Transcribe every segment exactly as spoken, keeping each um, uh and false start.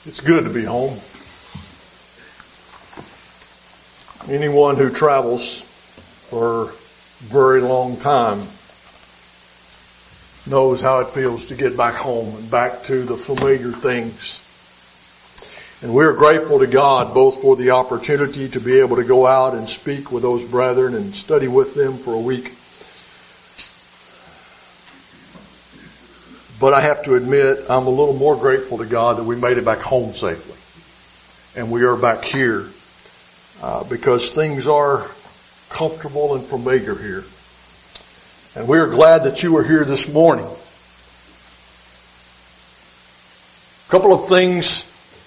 It's good to be home. Anyone who travels for a very long time knows how it feels to get back home and back to the familiar things. And we're grateful to God both for the opportunity to be able to go out and speak with those brethren and study with them for a week. But I have to admit, I'm a little more grateful to God that we made it back home safely. And we are back here uh, because things are comfortable and familiar here. And we are glad that you are here this morning. A couple of things.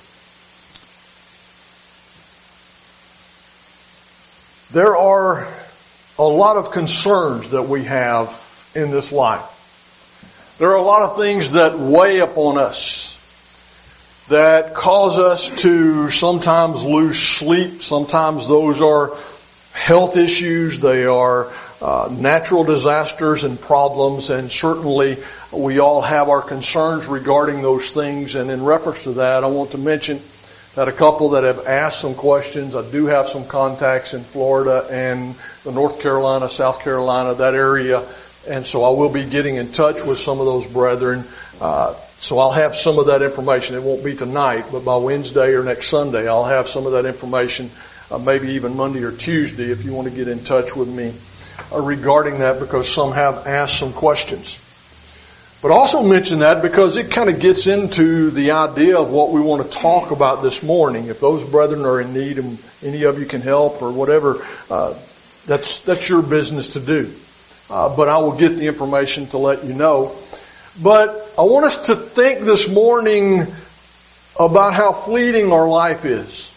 There are a lot of concerns that we have in this life. There are a lot of things that weigh upon us that cause us to sometimes lose sleep. Sometimes those are health issues. They are uh, natural disasters and problems. And certainly we all have our concerns regarding those things. And in reference to that, I want to mention that a couple that have asked some questions. I do have some contacts in Florida and the North Carolina, South Carolina, that area. And so I will be getting in touch with some of those brethren. Uh, so I'll have some of that information. It won't be tonight, but by Wednesday or next Sunday, I'll have some of that information, uh, maybe even Monday or Tuesday if you want to get in touch with me uh, regarding that, because some have asked some questions. But also mention that because it kind of gets into the idea of what we want to talk about this morning. If those brethren are in need and any of you can help or whatever, uh, that's, that's your business to do. Uh, but I will get the information to let you know. But I want us to think this morning about how fleeting our life is.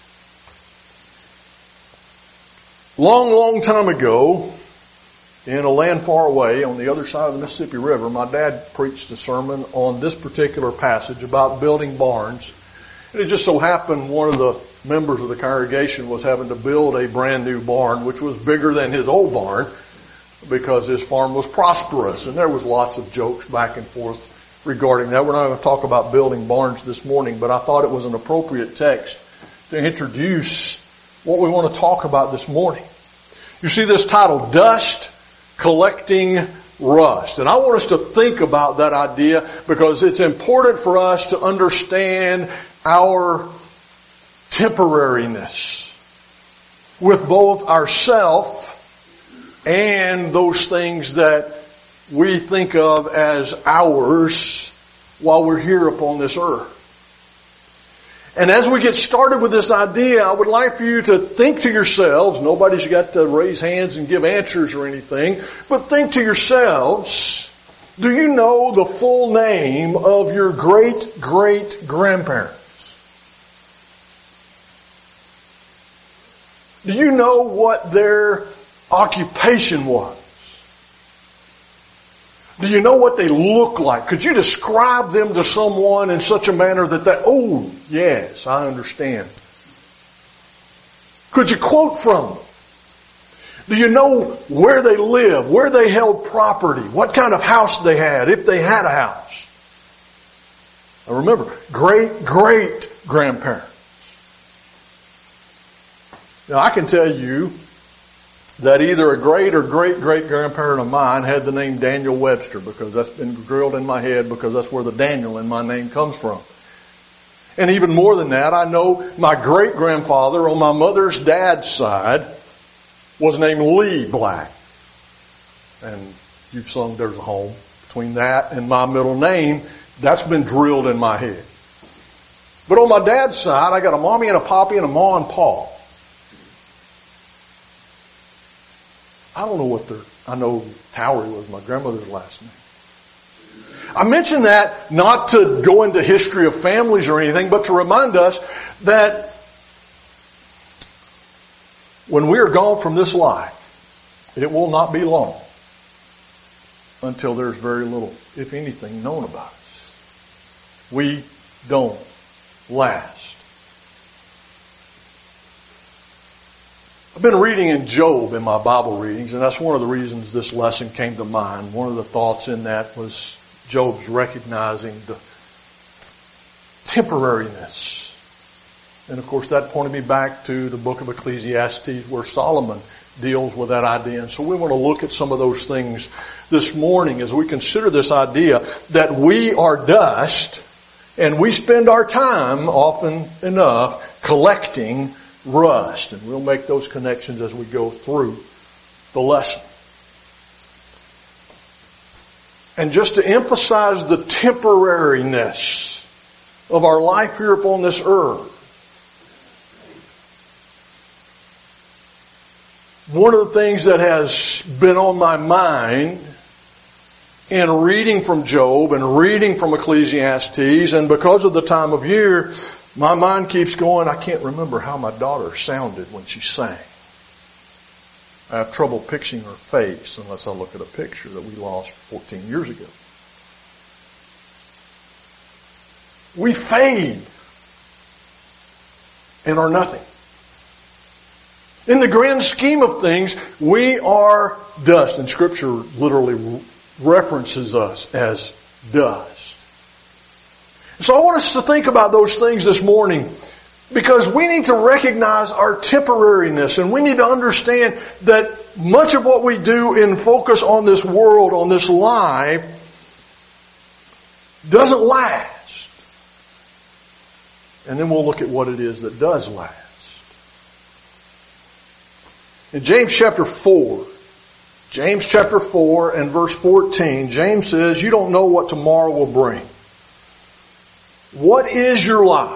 Long, long time ago, in a land far away on the other side of the Mississippi River, my dad preached a sermon on this particular passage about building barns. And it just so happened one of the members of the congregation was having to build a brand new barn, which was bigger than his old barn, because his farm was prosperous. And there was lots of jokes back and forth regarding that. We're not going to talk about building barns this morning, but I thought it was an appropriate text to introduce what we want to talk about this morning. You see this title, Dust Collecting Rust. And I want us to think about that idea because it's important for us to understand our temporariness with both ourself and those things that we think of as ours while we're here upon this earth. And as we get started with this idea, I would like for you to think to yourselves, nobody's got to raise hands and give answers or anything, but think to yourselves, do you know the full name of your great-great-grandparents? Do you know what their occupation was? Do you know what they look like? Could you describe them to someone in such a manner that they, oh, yes, I understand. Could you quote from them? Do you know where they lived, where they held property, what kind of house they had, if they had a house? Now remember, great-great-grandparents. Now I can tell you that either a great or great-great-grandparent of mine had the name Daniel Webster, because that's been drilled in my head, because that's where the Daniel in my name comes from. And even more than that, I know my great-grandfather on my mother's dad's side was named Lee Black. And you've sung There's a Home. Between that and my middle name, that's been drilled in my head. But on my dad's side, I got a mommy and a poppy and a ma and pa. I don't know what their, I know Towery was my grandmother's last name. I mention that not to go into history of families or anything, but to remind us that when we are gone from this life, it will not be long until there's very little, if anything, known about us. We don't last. I've been reading in Job in my Bible readings, and that's one of the reasons this lesson came to mind. One of the thoughts in that was Job's recognizing the temporariness And of course that pointed me back to the book of Ecclesiastes where Solomon deals with that idea. And so we want to look at some of those things this morning as we consider this idea that we are dust and we spend our time often enough collecting rust. And we'll make those connections as we go through the lesson. And just to emphasize the temporariness of our life here upon this earth, one of the things that has been on my mind in reading from Job and reading from Ecclesiastes, and because of the time of year, my mind keeps going, I can't remember how my daughter sounded when she sang. I have trouble picturing her face unless I look at a picture that we lost fourteen years ago. We fade and are nothing. In the grand scheme of things, we are dust. And Scripture literally references us as dust. So I want us to think about those things this morning because we need to recognize our temporariness and we need to understand that much of what we do in focus on this world, on this life, doesn't last. And then we'll look at what it is that does last. In James chapter four, James chapter four and verse fourteen, James says, you don't know what tomorrow will bring. What is your life?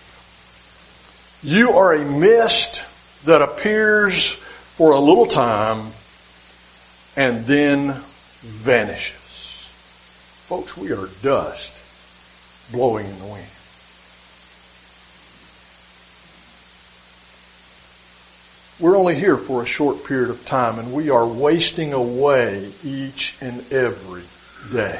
You are a mist that appears for a little time and then vanishes. Folks, we are dust blowing in the wind. We're only here for a short period of time and we are wasting away each and every day.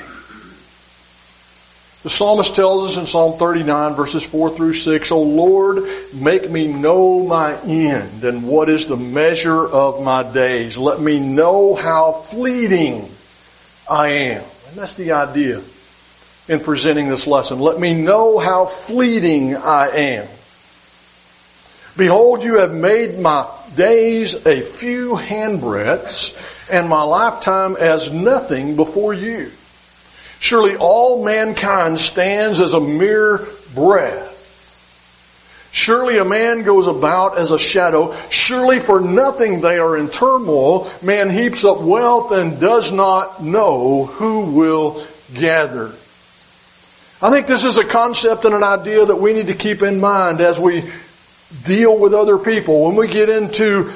The psalmist tells us in Psalm thirty-nine verses four through six, O Lord, make me know my end and what is the measure of my days. Let me know how fleeting I am. And that's the idea in presenting this lesson. Let me know how fleeting I am. Behold, you have made my days a few handbreadths, and my lifetime as nothing before you. Surely all mankind stands as a mere breath. Surely a man goes about as a shadow. Surely for nothing they are in turmoil. Man heaps up wealth and does not know who will gather. I think this is a concept and an idea that we need to keep in mind as we deal with other people. When we get into,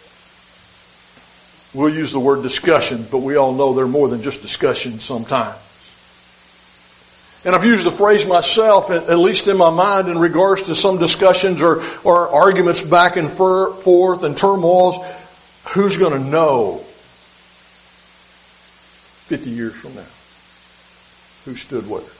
we'll use the word discussion, but we all know they're more than just discussions sometimes. And I've used the phrase myself, at least in my mind, in regards to some discussions or, or arguments back and forth and turmoils. Who's going to know fifty years from now who stood where?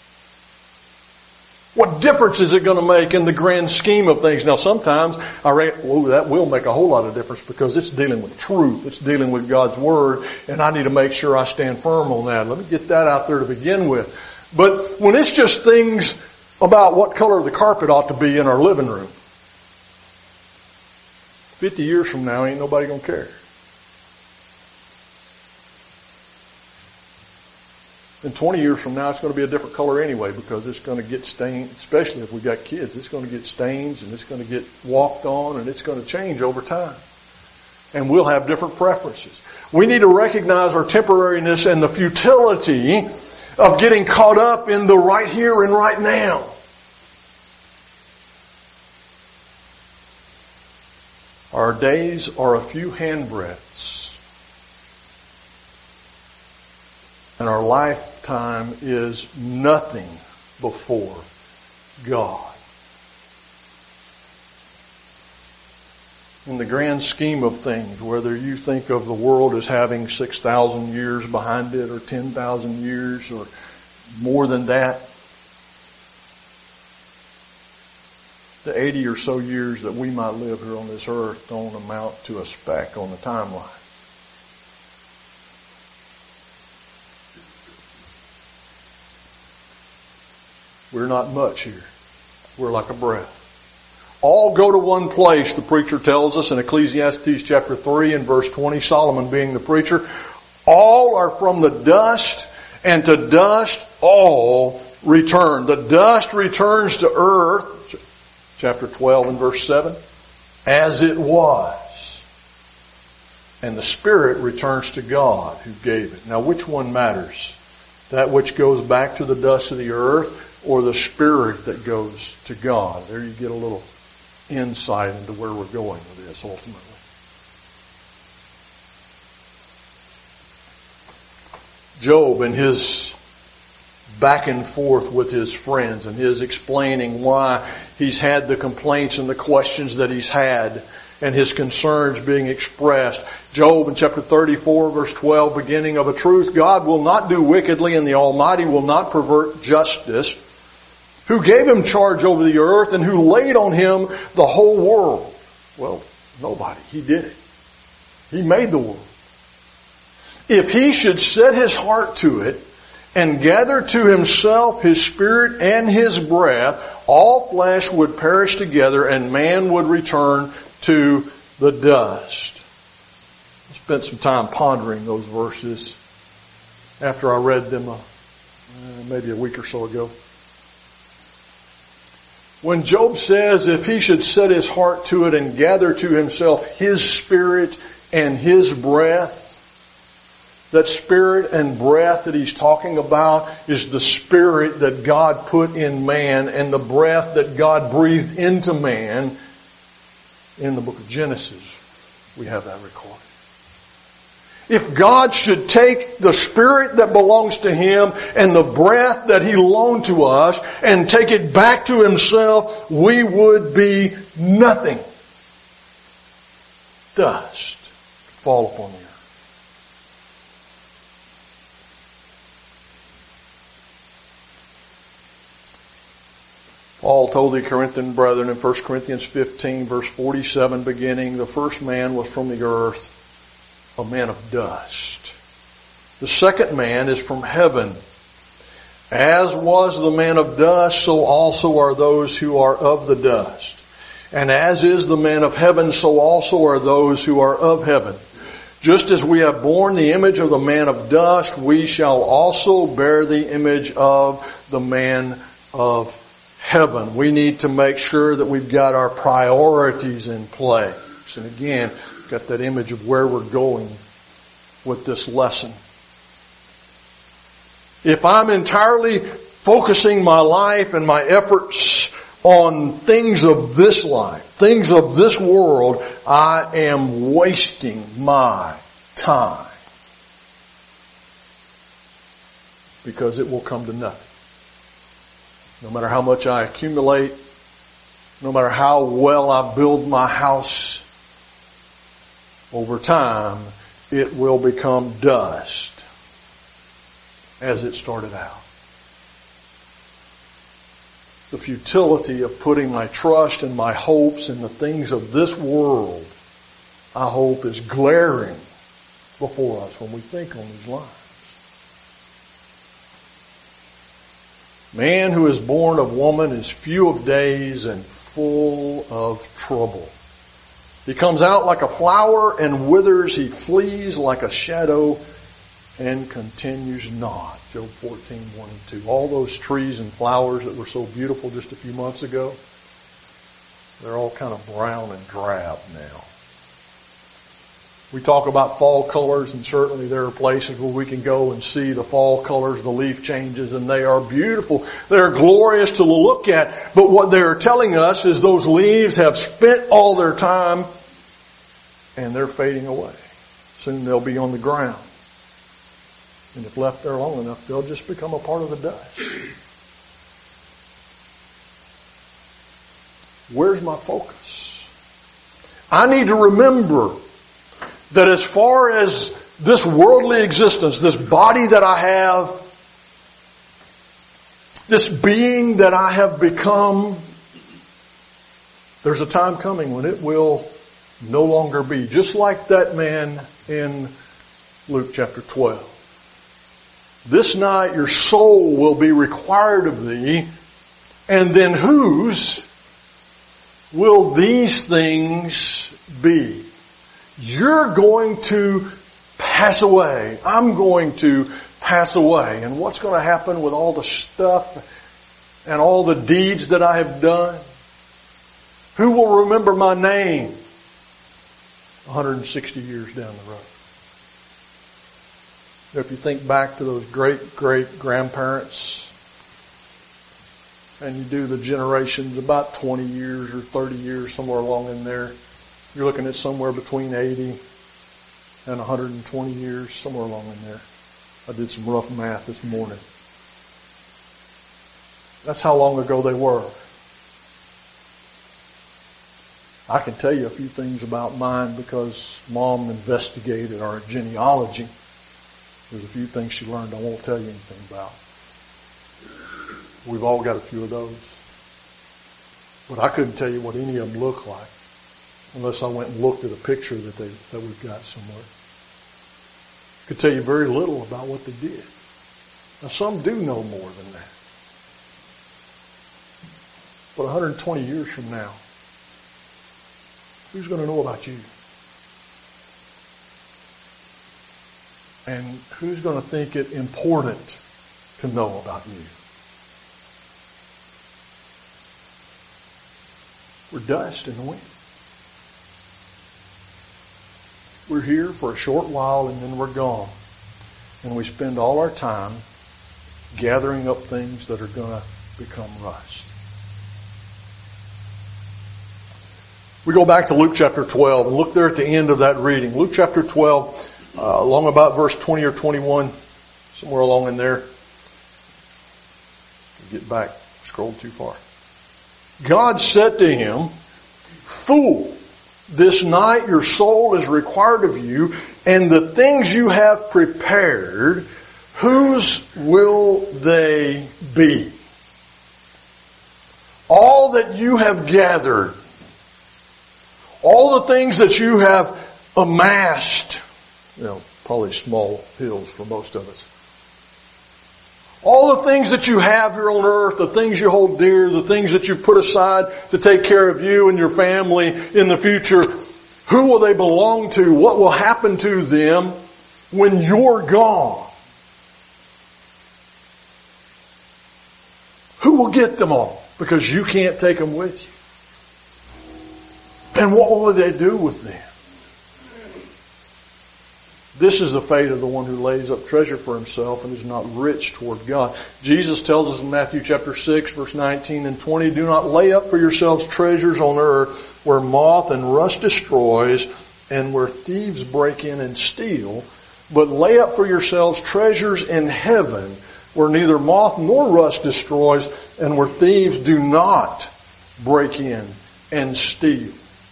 What difference is it going to make in the grand scheme of things? Now sometimes I reckon, well, that will make a whole lot of difference because it's dealing with truth. It's dealing with God's Word and I need to make sure I stand firm on that. Let me get that out there to begin with. But when it's just things about what color the carpet ought to be in our living room, fifty years from now ain't nobody going to care. And twenty years from now, it's going to be a different color anyway because it's going to get stained, especially if we've got kids. It's going to get stains and it's going to get walked on and it's going to change over time. And we'll have different preferences. We need to recognize our temporariness and the futility of getting caught up in the right here and right now. Our days are a few handbreadths. And our lifetime is nothing before God. In the grand scheme of things, whether you think of the world as having six thousand years behind it or ten thousand years or more than that, the eighty or so years that we might live here on this earth don't amount to a speck on the timeline. We're not much here. We're like a breath. all go to one place, the preacher tells us in Ecclesiastes chapter three and verse twenty, Solomon being the preacher. All are from the dust, and to dust all return. The dust returns to earth, chapter twelve and verse seven, as it was. And the spirit returns to God who gave it. Now which one matters? That which goes back to the dust of the earth, or the spirit that goes to God? There you get a little insight into where we're going with this ultimately. Job and his back and forth with his friends and his explaining why he's had the complaints and the questions that he's had and his concerns being expressed. Job in chapter thirty-four verse twelve, beginning, of a truth, God will not do wickedly, and the Almighty will not pervert justice. Who gave him charge over the earth, and who laid on him the whole world? Well, nobody. He did it. He made the world. If he should set his heart to it, and gather to himself his spirit and his breath, all flesh would perish together, and man would return to the dust. I spent some time pondering those verses after I read them uh, maybe a week or so ago. When Job says, if he should set his heart to it and gather to himself his spirit and his breath, that spirit and breath that he's talking about is the spirit that God put in man and the breath that God breathed into man. In the book of Genesis, we have that recorded. If God should take the spirit that belongs to him and the breath that he loaned to us and take it back to himself, we would be nothing. Dust fall upon the earth. Paul told the Corinthian brethren in First Corinthians fifteen verse forty-seven beginning, the first man was from the earth, a man of dust. The second man is from heaven. As was the man of dust, so also are those who are of the dust. And as is the man of heaven, so also are those who are of heaven. Just as we have borne the image of the man of dust, we shall also bear the image of the man of heaven. We need to make sure that we've got our priorities in place. And again, got that image of where we're going with this lesson. If I'm entirely focusing my life and my efforts on things of this life, things of this world, I am wasting my time. Because it will come to nothing. No matter how much I accumulate, no matter how well I build my house, over time, it will become dust as it started out. The futility of putting my trust and my hopes in the things of this world, I hope, is glaring before us when we think on these lines. Man who is born of woman is few of days and full of trouble. He comes out like a flower and withers. He flees like a shadow and continues not. Job fourteen, one and two. All those trees and flowers that were so beautiful just a few months ago, they're all kind of brown and drab now. We talk about fall colors, and certainly there are places where we can go and see the fall colors, the leaf changes, and they are beautiful. They're glorious to look at. But what they're telling us is those leaves have spent all their time and they're fading away. Soon they'll be on the ground. And if left there long enough, they'll just become a part of the dust. Where's my focus? I need to remember that as far as this worldly existence, this body that I have, this being that I have become, there's a time coming when it will no longer be. Just like that man in Luke chapter twelve. This night your soul will be required of thee, and then whose will these things be. You're going to pass away. I'm going to pass away. And what's going to happen with all the stuff and all the deeds that I have done? Who will remember my name one hundred sixty years down the road? If you think back to those great, great grandparents, and you do the generations about twenty years or thirty years, somewhere along in there, you're looking at somewhere between eighty and one hundred twenty years, somewhere along in there. I did some rough math this morning. That's how long ago they were. I can tell you a few things about mine because Mom investigated our genealogy. There's a few things she learned I won't tell you anything about. We've all got a few of those. But I couldn't tell you what any of them look like unless I went and looked at a picture that they that we've got somewhere. I could tell you very little about what they did. Now some do know more than that. But one hundred twenty years from now, who's going to know about you? And who's going to think it important to know about you? We're dust in the wind. We're here for a short while and then we're gone. And we spend all our time gathering up things that are going to become rust. We go back to Luke chapter twelve and look there at the end of that reading. Luke chapter twelve, uh, along about verse twenty or twenty-one, somewhere along in there. Get back, scrolled too far. God said to him, "Fool, this night your soul is required of you, and the things you have prepared, whose will they be? All that you have gathered, all the things that you have amassed," you know, probably small hills for most of us. All the things that you have here on earth, the things you hold dear, the things that you've put aside to take care of you and your family in the future, who will they belong to? What will happen to them when you're gone? Who will get them all? Because you can't take them with you. And what will they do with them? This is the fate of the one who lays up treasure for himself and is not rich toward God. Jesus tells us in Matthew chapter six, verse nineteen and twenty, "Do not lay up for yourselves treasures on earth where moth and rust destroys and where thieves break in and steal, but lay up for yourselves treasures in heaven where neither moth nor rust destroys and where thieves do not break in and steal."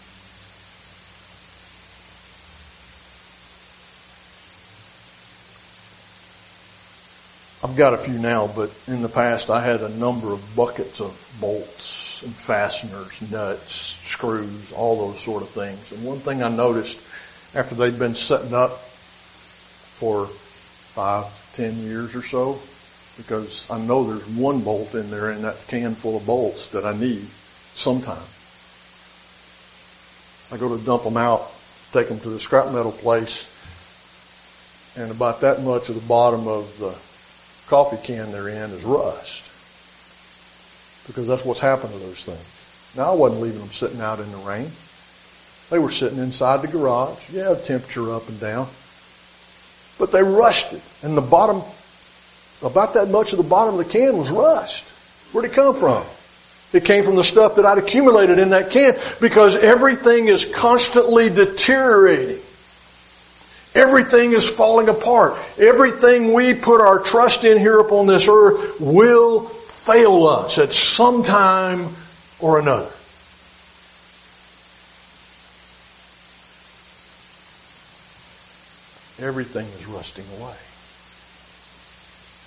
I've got a few now, but in the past I had a number of buckets of bolts and fasteners, nuts, screws, all those sort of things. And one thing I noticed after they'd been setting up for five, ten years or so, because I know there's one bolt in there in that can full of bolts that I need sometime. I go to dump them out, take them to the scrap metal place, and about that much of the bottom of the coffee can they're in is rust. Because that's what's happened to those things. Now, I wasn't leaving them sitting out in the rain. They were sitting inside the garage. Yeah, the temperature up and down. But they rusted. And the bottom, about that much of the bottom of the can was rust. Where'd it come from? It came from the stuff that I'd accumulated in that can, because everything is constantly deteriorating. Everything is falling apart. Everything we put our trust in here upon this earth will fail us at some time or another. Everything is rusting away.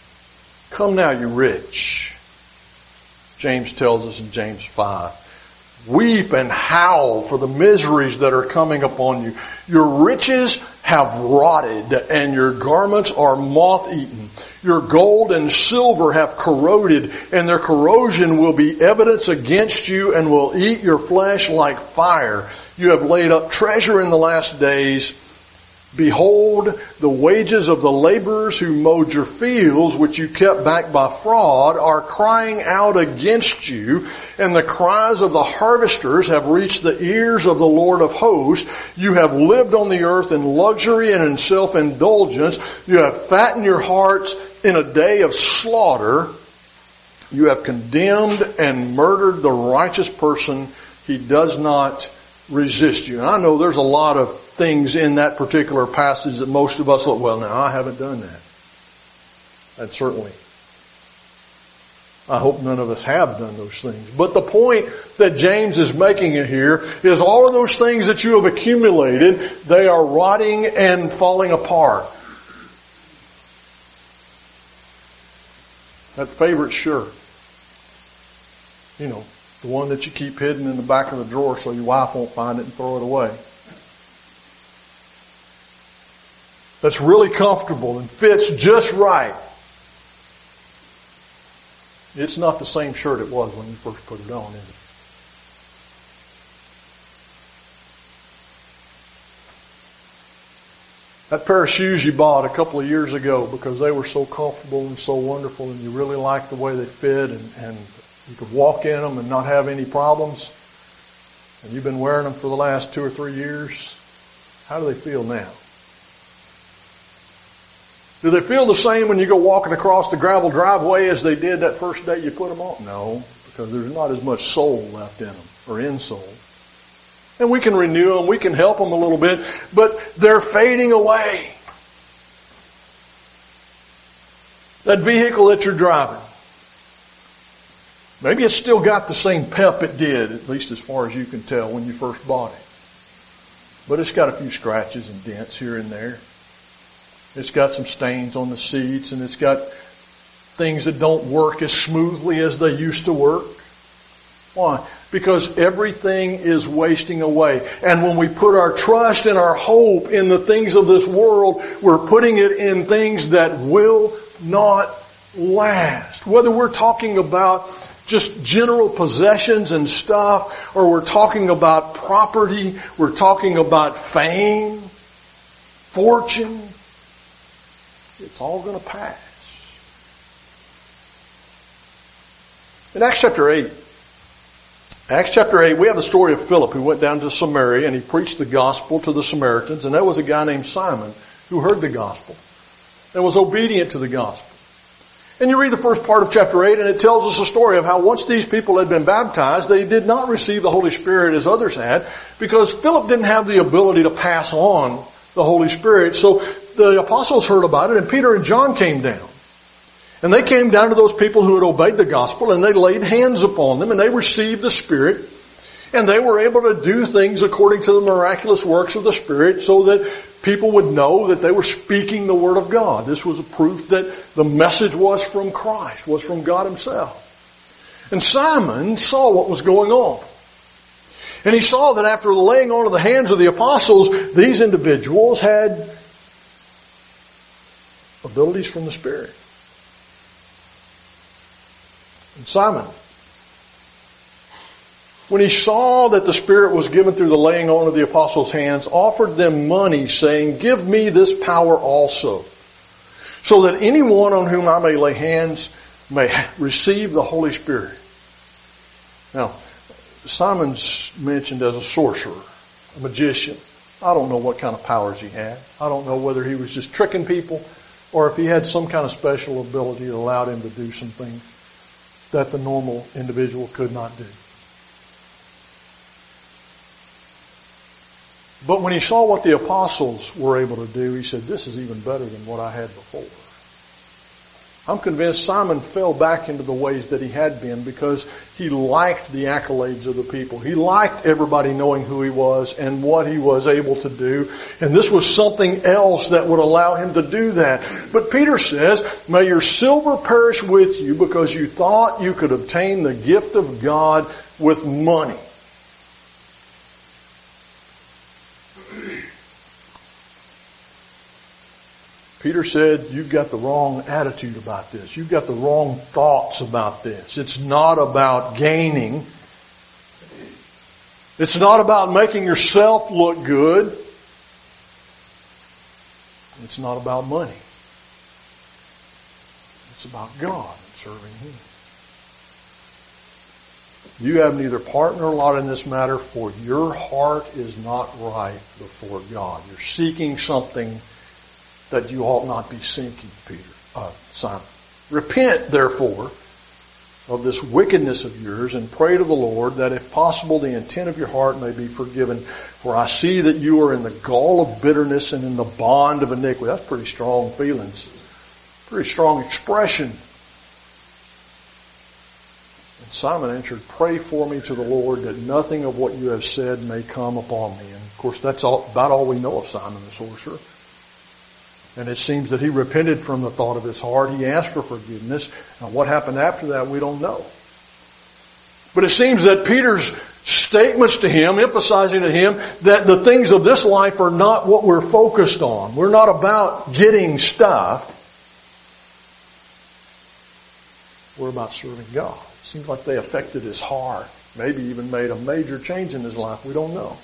"Come now, you rich," James tells us in James five. Weep and howl for the miseries that are coming upon you. Your riches have rotted, and your garments are moth-eaten. Your gold and silver have corroded, and their corrosion will be evidence against you and will eat your flesh like fire. You have laid up treasure in the last days. Behold, the wages of the laborers who mowed your fields, which you kept back by fraud, are crying out against you, and the cries of the harvesters have reached the ears of the Lord of hosts. You have lived on the earth in luxury and in self-indulgence. You have fattened your hearts in a day of slaughter. You have condemned and murdered the righteous person. He does not resist you. And I know there's a lot of things in that particular passage that most of us look, well, now I haven't done that. And certainly, I hope none of us have done those things. But the point that James is making it here is all of those things that you have accumulated, they are rotting and falling apart. That favorite shirt, you know, the one that you keep hidden in the back of the drawer so your wife won't find it and throw it away. That's really comfortable and fits just right. It's not the same shirt it was when you first put it on, is it? That pair of shoes you bought a couple of years ago because they were so comfortable and so wonderful and you really liked the way they fit and, and you could walk in them and not have any problems, and you've been wearing them for the last two or three years, how do they feel now? Do they feel the same when you go walking across the gravel driveway as they did that first day you put them on? No, because there's not as much soul left in them, or insole. And we can renew them, we can help them a little bit, but they're fading away. That vehicle that you're driving, maybe it's still got the same pep it did, at least as far as you can tell when you first bought it. But it's got a few scratches and dents here and there. It's got some stains on the seats, and it's got things that don't work as smoothly as they used to work. Why? Because everything is wasting away. And when we put our trust and our hope in the things of this world, we're putting it in things that will not last. Whether we're talking about just general possessions and stuff, or we're talking about property, we're talking about fame, fortune, it's all going to pass. In Acts chapter eight, Acts chapter eight, we have the story of Philip who went down to Samaria and he preached the gospel to the Samaritans, and there was a guy named Simon who heard the gospel and was obedient to the gospel. And you read the first part of chapter eight and it tells us a story of how once these people had been baptized, they did not receive the Holy Spirit as others had, because Philip didn't have the ability to pass on the Holy Spirit. So the apostles heard about it, and Peter and John came down. And they came down to those people who had obeyed the gospel, and they laid hands upon them, and they received the Spirit. And they were able to do things according to the miraculous works of the Spirit, so that people would know that they were speaking the Word of God. This was a proof that the message was from Christ, was from God Himself. And Simon saw what was going on. And he saw that after the laying on of the hands of the apostles, these individuals had abilities from the Spirit. And Simon, when he saw that the Spirit was given through the laying on of the apostles' hands, offered them money, saying, "Give me this power also, so that anyone on whom I may lay hands may receive the Holy Spirit." Now, Simon's mentioned as a sorcerer, a magician. I don't know what kind of powers he had. I don't know whether he was just tricking people or if he had some kind of special ability that allowed him to do some things that the normal individual could not do. But when he saw what the apostles were able to do, he said, "This is even better than what I had before." I'm convinced Simon fell back into the ways that he had been because he liked the accolades of the people. He liked everybody knowing who he was and what he was able to do. And this was something else that would allow him to do that. But Peter says, "May your silver perish with you because you thought you could obtain the gift of God with money." Peter said, you've got the wrong attitude about this. You've got the wrong thoughts about this. It's not about gaining. It's not about making yourself look good. It's not about money. It's about God and serving Him. You have neither part nor lot in this matter, for your heart is not right before God. You're seeking something that you ought not be seeking, Peter, uh, Simon. Repent, therefore, of this wickedness of yours, and pray to the Lord that, if possible, the intent of your heart may be forgiven. For I see that you are in the gall of bitterness and in the bond of iniquity. That's pretty strong feelings. Pretty strong expression. And Simon answered, pray for me to the Lord that nothing of what you have said may come upon me. And of course, that's all, about all we know of Simon the sorcerer. And it seems that he repented from the thought of his heart. He asked for forgiveness. Now, what happened after that, we don't know. But it seems that Peter's statements to him, emphasizing to him that the things of this life are not what we're focused on. We're not about getting stuff. We're about serving God. It seems like they affected his heart. Maybe even made a major change in his life. We don't know.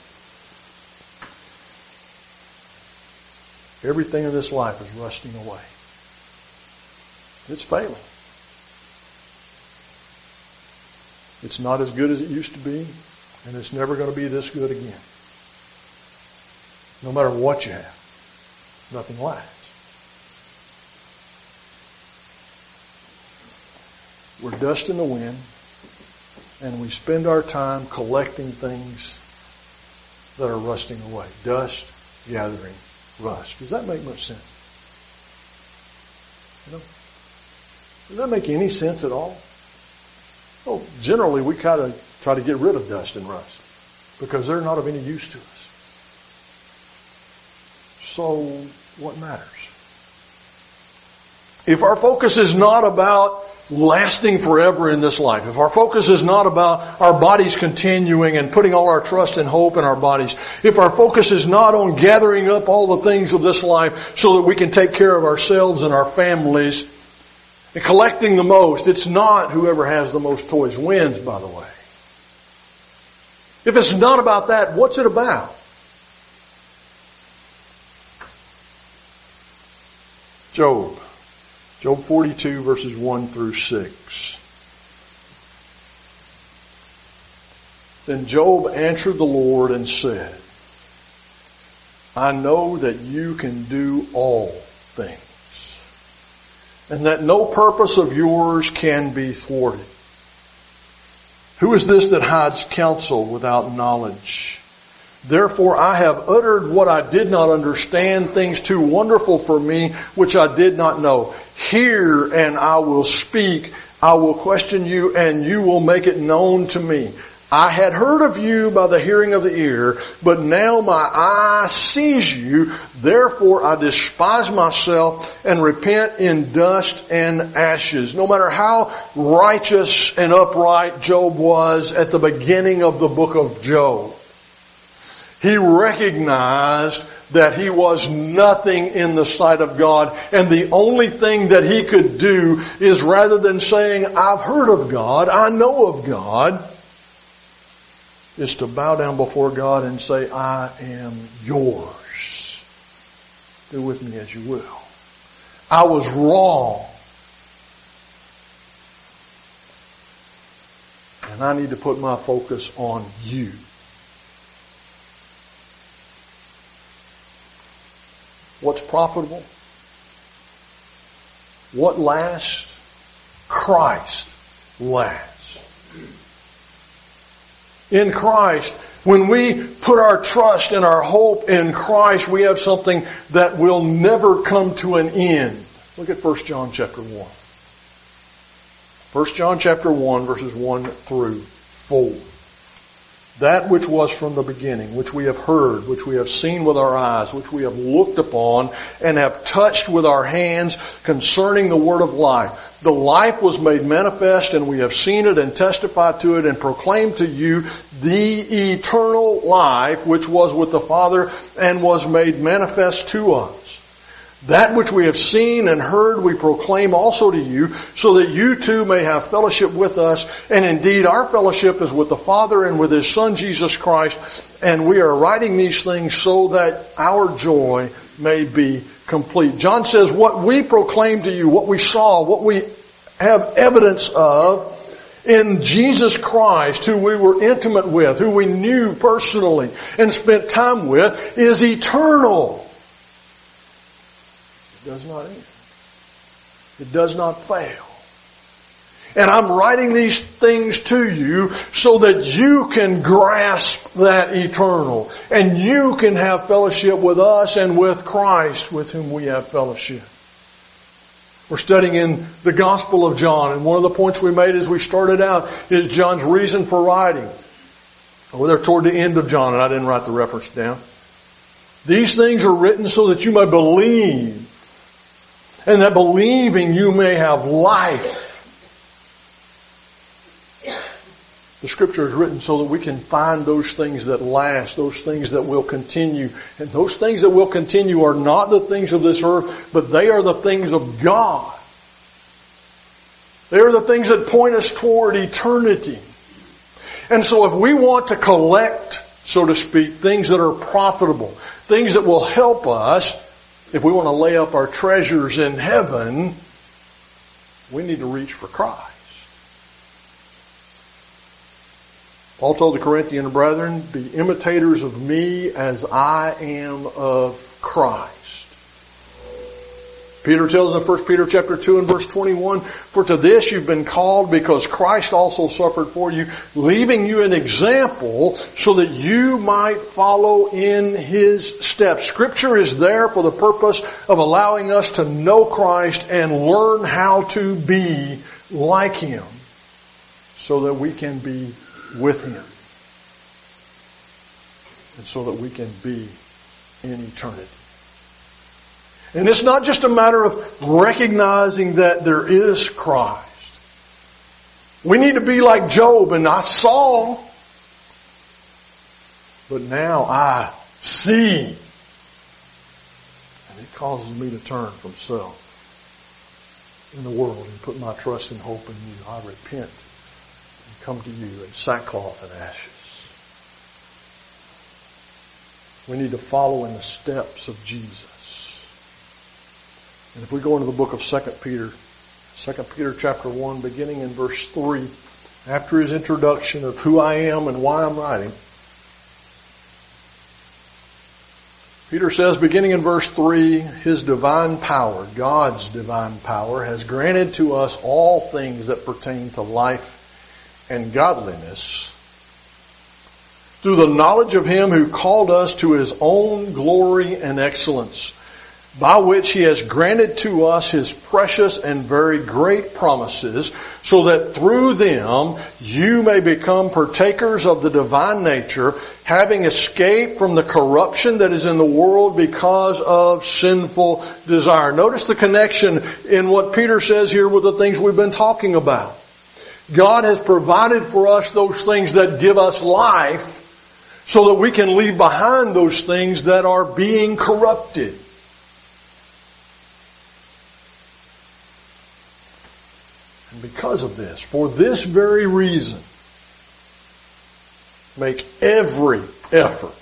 Everything in this life is rusting away. It's failing. It's not as good as it used to be, and it's never going to be this good again. No matter what you have, nothing lasts. We're dust in the wind, and we spend our time collecting things that are rusting away. Dust gathering rust. Does that make much sense? You know, does that make any sense at all? Well, generally we kind of try to get rid of dust and rust because they're not of any use to us. So what matters? If our focus is not about lasting forever in this life, if our focus is not about our bodies continuing and putting all our trust and hope in our bodies, if our focus is not on gathering up all the things of this life so that we can take care of ourselves and our families and collecting the most, it's not whoever has the most toys wins, by the way. If it's not about that, what's it about? Job. Job forty-two, verses one through six. Then Job answered the Lord and said, I know that you can do all things, and that no purpose of yours can be thwarted. Who is this that hides counsel without knowledge? Therefore I have uttered what I did not understand, things too wonderful for me, which I did not know. Hear, and I will speak. I will question you, and you will make it known to me. I had heard of you by the hearing of the ear, but now my eye sees you. Therefore I despise myself and repent in dust and ashes. No matter how righteous and upright Job was at the beginning of the book of Job, he recognized that he was nothing in the sight of God. And the only thing that he could do is, rather than saying, I've heard of God, I know of God, is to bow down before God and say, I am yours. Do with me as you will. I was wrong. And I need to put my focus on you. What's profitable? What lasts? Christ lasts. In Christ, when we put our trust and our hope in Christ, we have something that will never come to an end. Look at First John chapter one. First John chapter one, verses one through four. That which was from the beginning, which we have heard, which we have seen with our eyes, which we have looked upon and have touched with our hands concerning the word of life. The life was made manifest, and we have seen it and testified to it and proclaimed to you the eternal life which was with the Father and was made manifest to us. That which we have seen and heard we proclaim also to you, so that you too may have fellowship with us. And indeed, our fellowship is with the Father and with His Son Jesus Christ. And we are writing these things so that our joy may be complete. John says, what we proclaim to you, what we saw, what we have evidence of in Jesus Christ, who we were intimate with, who we knew personally and spent time with, is eternal. It does not end. It does not fail. And I'm writing these things to you so that you can grasp that eternal. And you can have fellowship with us and with Christ, with whom we have fellowship. We're studying in the Gospel of John, and one of the points we made as we started out is John's reason for writing. Well, they're toward the end of John, and I didn't write the reference down. These things are written so that you may believe, and that believing you may have life. The Scripture is written so that we can find those things that last, those things that will continue. And those things that will continue are not the things of this earth, but they are the things of God. They are the things that point us toward eternity. And so if we want to collect, so to speak, things that are profitable, things that will help us, if we want to lay up our treasures in heaven, we need to reach for Christ. Paul told the Corinthian brethren, be imitators of me as I am of Christ. Peter tells in First Peter chapter two and verse twenty-one, for to this you've been called because Christ also suffered for you, leaving you an example so that you might follow in His steps. Scripture is there for the purpose of allowing us to know Christ and learn how to be like Him so that we can be with Him. And so that we can be in eternity. And it's not just a matter of recognizing that there is Christ. We need to be like Job, and I saw, but now I see. And it causes me to turn from self in the world and put my trust and hope in you. I repent and come to you in sackcloth and ashes. We need to follow in the steps of Jesus. And if we go into the book of Second Peter, Second Peter chapter one, beginning in verse three, after his introduction of who I am and why I'm writing, Peter says, beginning in verse three, His divine power, God's divine power, has granted to us all things that pertain to life and godliness through the knowledge of Him who called us to His own glory and excellence, by which He has granted to us His precious and very great promises, so that through them you may become partakers of the divine nature, having escaped from the corruption that is in the world because of sinful desire. Notice the connection in what Peter says here with the things we've been talking about. God has provided for us those things that give us life, so that we can leave behind those things that are being corrupted. And because of this, for this very reason, make every effort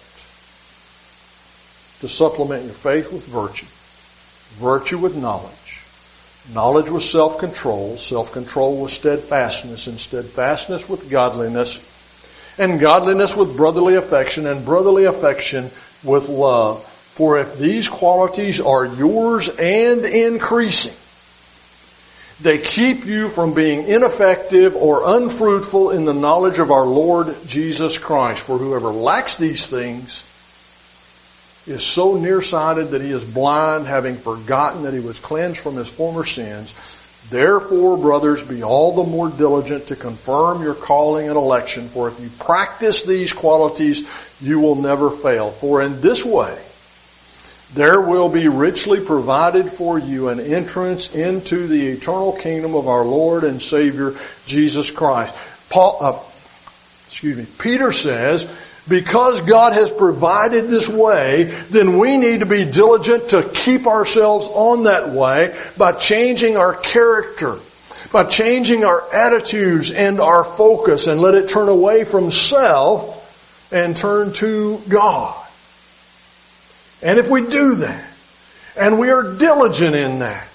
to supplement your faith with virtue, virtue with knowledge, knowledge with self-control, self-control with steadfastness, and steadfastness with godliness, and godliness with brotherly affection, and brotherly affection with love. For if these qualities are yours and increasing, they keep you from being ineffective or unfruitful in the knowledge of our Lord Jesus Christ. For whoever lacks these things is so nearsighted that he is blind, having forgotten that he was cleansed from his former sins. Therefore, brothers, be all the more diligent to confirm your calling and election. For if you practice these qualities, you will never fail. For in this way, there will be richly provided for you an entrance into the eternal kingdom of our Lord and Savior, Jesus Christ. Paul, uh, excuse me, Peter says, because God has provided this way, then we need to be diligent to keep ourselves on that way by changing our character, by changing our attitudes and our focus, and let it turn away from self and turn to God. And if we do that, and we are diligent in that,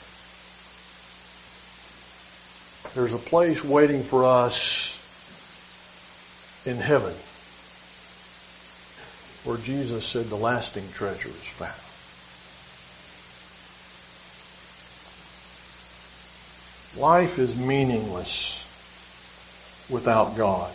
there's a place waiting for us in heaven where Jesus said the lasting treasure is found. Life is meaningless without God.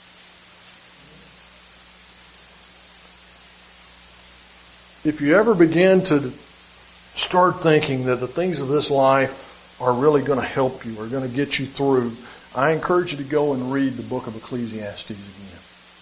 If you ever begin to start thinking that the things of this life are really going to help you, are going to get you through, I encourage you to go and read the book of Ecclesiastes again.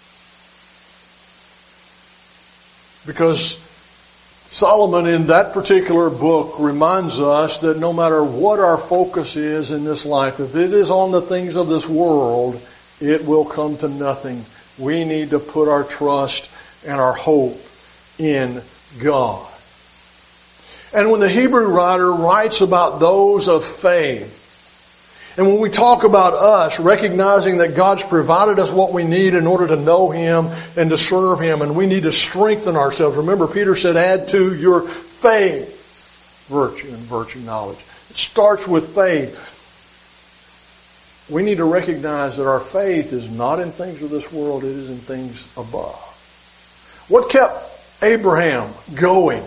Because Solomon in that particular book reminds us that no matter what our focus is in this life, if it is on the things of this world, it will come to nothing. We need to put our trust and our hope in God. And when the Hebrew writer writes about those of faith, and when we talk about us, recognizing that God's provided us what we need in order to know Him and to serve Him, and we need to strengthen ourselves. Remember, Peter said, add to your faith virtue, and virtue knowledge. It starts with faith. We need to recognize that our faith is not in things of this world, it is in things above. What kept Abraham going?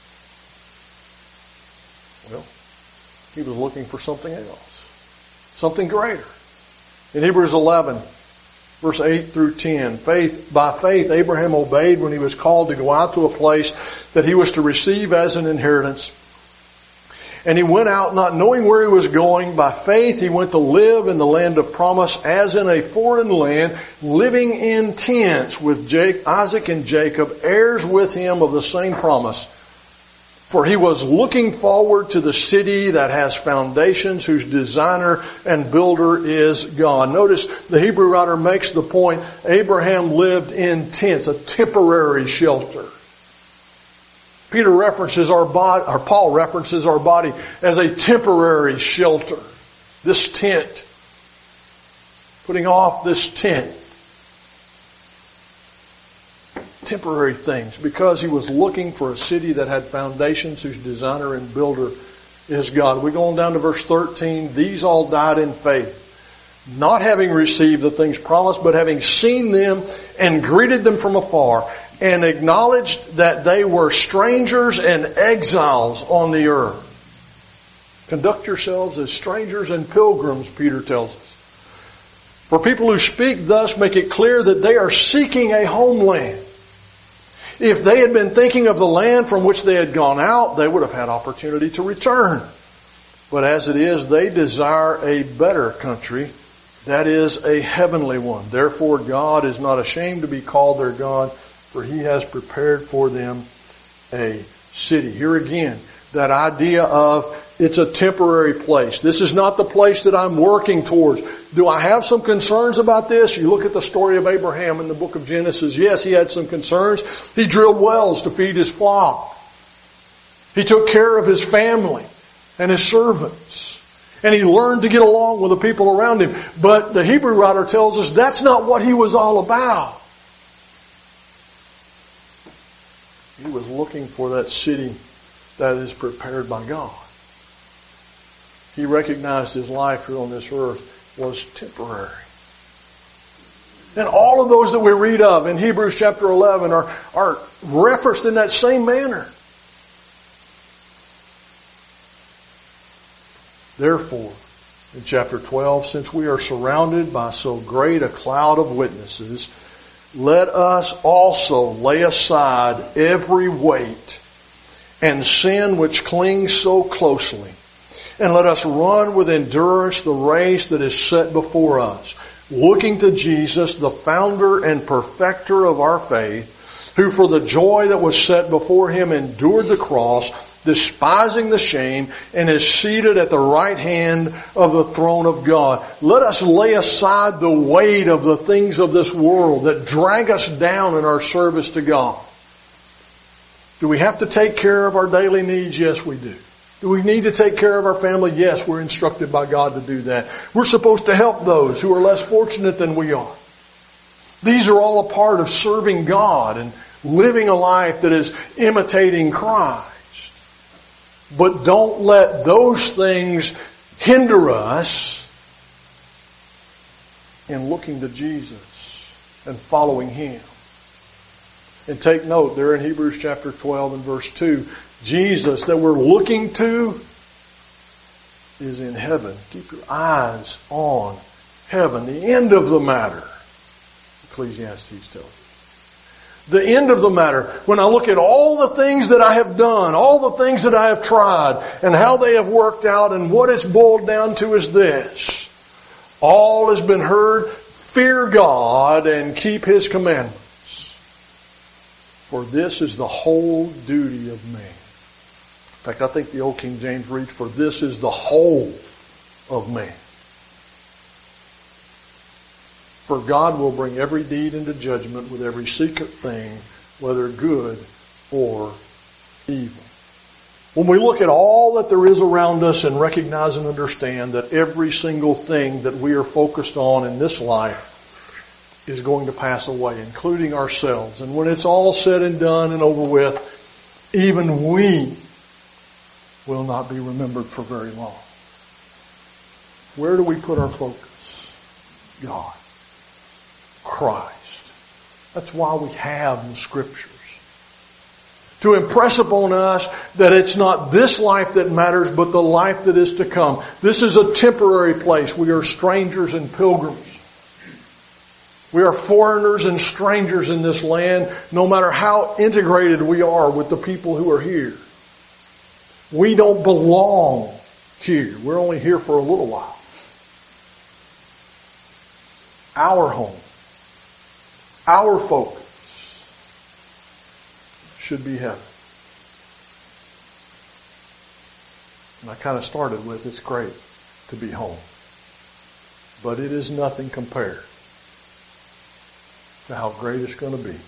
Well, he was looking for something else, something greater. In Hebrews eleven, verse eight through ten, faith, by faith Abraham obeyed when he was called to go out to a place that he was to receive as an inheritance. And he went out not knowing where he was going. By faith he went to live in the land of promise as in a foreign land, living in tents with Isaac and Jacob, heirs with him of the same promise. For he was looking forward to the city that has foundations, whose designer and builder is God. Notice the Hebrew writer makes the point, Abraham lived in tents, a temporary shelter. Peter references our body, or Paul references our body as a temporary shelter. This tent. Putting off this tent. Temporary things, because he was looking for a city that had foundations, whose designer and builder is God. We go on down to verse thirteen. These all died in faith, not having received the things promised, but having seen them and greeted them from afar, and acknowledged that they were strangers and exiles on the earth. Conduct yourselves as strangers and pilgrims, Peter tells us. For people who speak thus make it clear that they are seeking a homeland. If they had been thinking of the land from which they had gone out, they would have had opportunity to return. But as it is, they desire a better country, that is, a heavenly one. Therefore, God is not ashamed to be called their God, for He has prepared for them a city. Here again, that idea of it's a temporary place. This is not the place that I'm working towards. Do I have some concerns about this? You look at the story of Abraham in the book of Genesis. Yes, he had some concerns. He drilled wells to feed his flock. He took care of his family and his servants. And he learned to get along with the people around him. But the Hebrew writer tells us that's not what he was all about. He was looking for that city that is prepared by God. He recognized his life here on this earth was temporary. And all of those that we read of in Hebrews chapter eleven are, are referenced in that same manner. Therefore, in chapter twelve, since we are surrounded by so great a cloud of witnesses, let us also lay aside every weight and sin which clings so closely. And let us run with endurance the race that is set before us, looking to Jesus, the founder and perfecter of our faith, who for the joy that was set before him endured the cross, despising the shame, and is seated at the right hand of the throne of God. Let us lay aside the weight of the things of this world that drag us down in our service to God. Do we have to take care of our daily needs? Yes, we do. Do we need to take care of our family? Yes, we're instructed by God to do that. We're supposed to help those who are less fortunate than we are. These are all a part of serving God and living a life that is imitating Christ. But don't let those things hinder us in looking to Jesus and following Him. And take note, there in Hebrews chapter twelve and verse two, Jesus that we're looking to is in heaven. Keep your eyes on heaven, the end of the matter. Ecclesiastes tells us. The end of the matter. When I look at all the things that I have done, all the things that I have tried, and how they have worked out, and what it's boiled down to is this. All has been heard. Fear God and keep His commandments. For this is the whole duty of man. In fact, I think the old King James reads, for this is the whole of man. For God will bring every deed into judgment with every secret thing, whether good or evil. When we look at all that there is around us and recognize and understand that every single thing that we are focused on in this life is going to pass away, including ourselves. And when it's all said and done and over with, even we will not be remembered for very long. Where do we put our focus? God. Christ. That's why we have the Scriptures. To impress upon us that it's not this life that matters, but the life that is to come. This is a temporary place. We are strangers and pilgrims. We are foreigners and strangers in this land, no matter how integrated we are with the people who are here. We don't belong here. We're only here for a little while. Our home, our focus should be heaven. And I kind of started with, it's great to be home. But it is nothing compared to how great it's going to be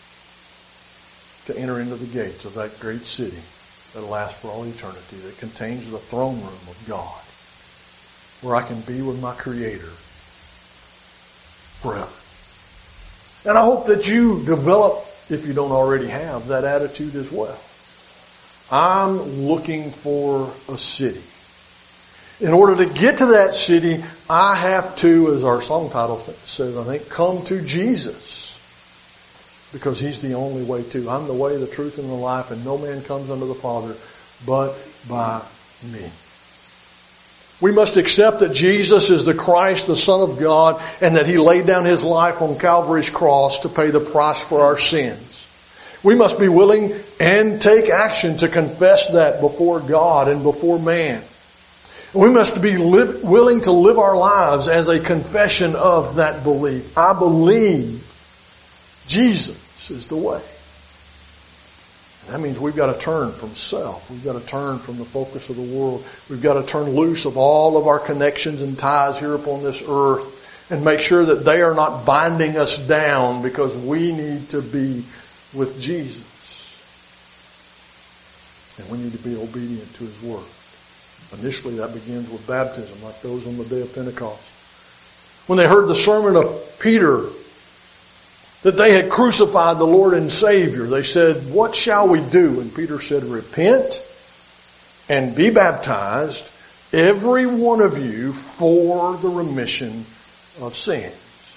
to enter into the gates of that great city that lasts for all eternity, that contains the throne room of God, where I can be with my Creator forever. And I hope that you develop, if you don't already have, that attitude as well. I'm looking for a city. In order to get to that city, I have to, as our song title says, I think, come to Jesus. Because He's the only way to. I'm the way, the truth, and the life, and no man comes unto the Father but by me. We must accept that Jesus is the Christ, the Son of God, and that He laid down His life on Calvary's cross to pay the price for our sins. We must be willing and take action to confess that before God and before man. We must be live, willing to live our lives as a confession of that belief. I believe Jesus is the way. And that means we've got to turn from self. We've got to turn from the focus of the world. We've got to turn loose of all of our connections and ties here upon this earth and make sure that they are not binding us down, because we need to be with Jesus. And we need to be obedient to His Word. Initially, that begins with baptism, like those on the day of Pentecost. When they heard the sermon of Peter, that they had crucified the Lord and Savior, they said, what shall we do? And Peter said, repent and be baptized, every one of you, for the remission of sins.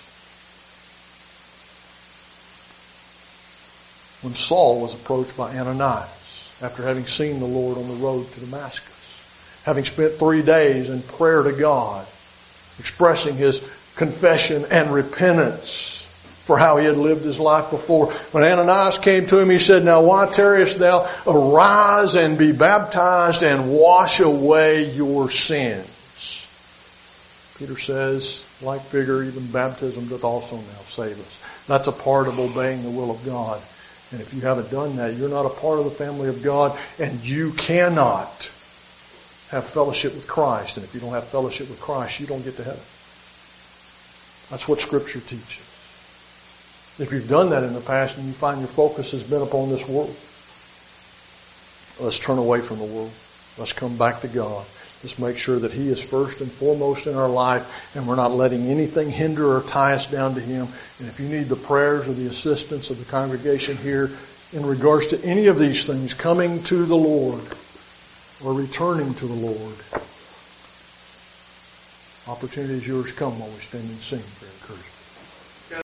When Saul was approached by Ananias, after having seen the Lord on the road to Damascus, having spent three days in prayer to God, expressing his confession and repentance for how he had lived his life before. When Ananias came to him, he said, now why tarriest thou? Arise and be baptized and wash away your sins. Peter says, like vigor, even baptism doth also now save us. That's a part of obeying the will of God. And if you haven't done that, you're not a part of the family of God, and you cannot have fellowship with Christ. And if you don't have fellowship with Christ, you don't get to heaven. That's what Scripture teaches. If you've done that in the past and you find your focus has been upon this world, let's turn away from the world. Let's come back to God. Let's make sure that He is first and foremost in our life, and we're not letting anything hinder or tie us down to Him. And if you need the prayers or the assistance of the congregation here in regards to any of these things, coming to the Lord or returning to the Lord, opportunity is yours. Come while we stand and sing for encouragement.